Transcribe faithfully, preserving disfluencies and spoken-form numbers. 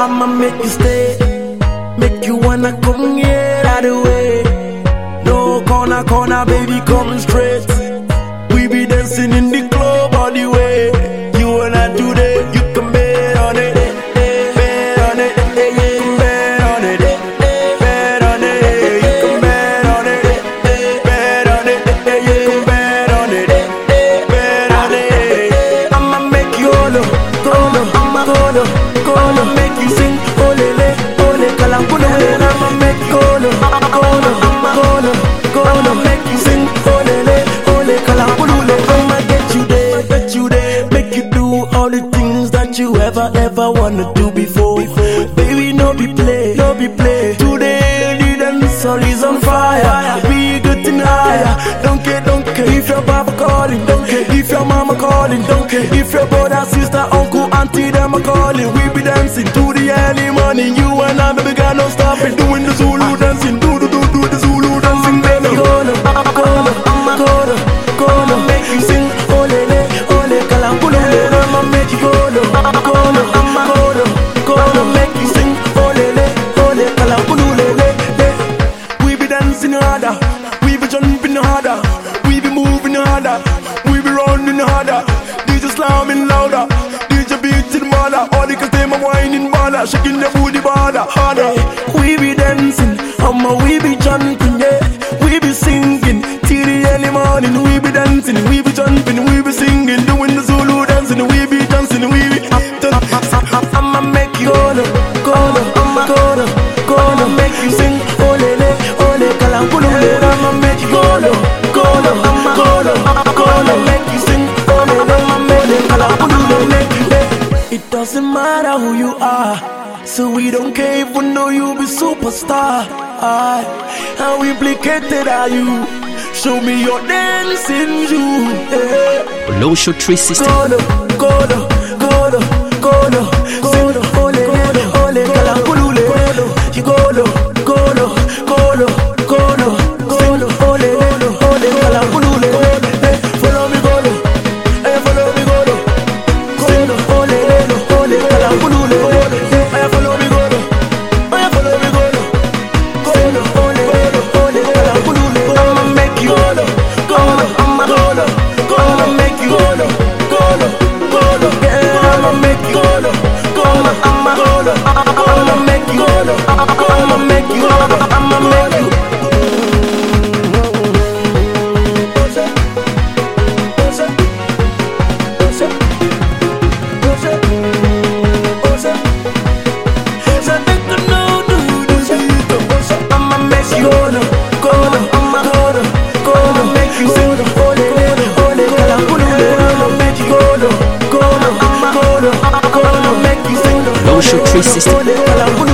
I'ma make you stay, make you wanna come here right away. No corner, corner, baby, come straight. We be dancing in the club all the way. You and I today, you can bet on it, bet on it, bet on it, bet on it, you can bet on it, bet on it, you can bet on it, bet on it. I'ma make you golo, golo, I'ma golo, golo, make you sing, olele, ole, kalambulele. I'ma make you golo, golo, I'ma golo, golo, make you sing, olele, ole, kalambulele. I'ma get you there, get you there, make you do all the things that you ever, ever wanna do before. Baby, no be play, no be play. Today the dance all is on fire. We getting higher. Don't care, don't care if your papa calling. Don't care if your mama calling. Don't care if your brother, sister, uncle, auntie, them are calling. We be dancing to the early morning. You and I, baby girl, no stopping. Doing the Zulu dancing, do do do do the Zulu dancing. Baby, golo, golo, golo, golo, make you sing, olele, ole, kalambulele. I'ma make you golo, golo, golo, golo, make you sing, olele, ole, kalambulele. We be dancing harder, we be jumping harder, we be moving harder, we be running harder. D J slamming louder, D J beating harder. All the cause them a whining harder, shaking their booty harder, harder. We be dancing, I'ma we be jumping, yeah. We be singing till the early morning. We be dancing, we be jumping, we be singing, doing the Zulu dancing. We be dancing, we be I'ma make you golo, golo, I'ma golo, golo, make you sing, olele, ole, kalambulele. I'ma make you golo, golo, I'ma golo, golo, make you sing, olele, ole, kalambulele. It doesn't matter who you are, so we don't care if we know you be superstar. I, how implicated are you? Show me your dancing you. Yeah. Low Show three sixty. Golo, golo, golo, golo, golo, ole, ole, ole, kalambulule. Golo, you golo, golo, golo, golo, golo, ole, ole, ole, kalambulule. Hey, follow me, golo. Hey, follow me, golo. Golo, ole, ole, ole, kalambulule. Hey, follow me, golo. Hey, follow me, golo. Golo, ole, ole, ole, kalambulule. I'ma make you golo, golo, I'ma golo, golo, make you golo, golo, golo. Yeah, I'ma make you golo, golo, I'ma golo, golo, make you golo, I'ma make you golo, I'ma make you. I'ma make you golo, golo, I'ma golo, golo, make you sing, ole, ole, kalambulule. I'ma make you golo, golo, I'ma golo, golo, make you sing, Low Show three sixty. ole, kalambulule.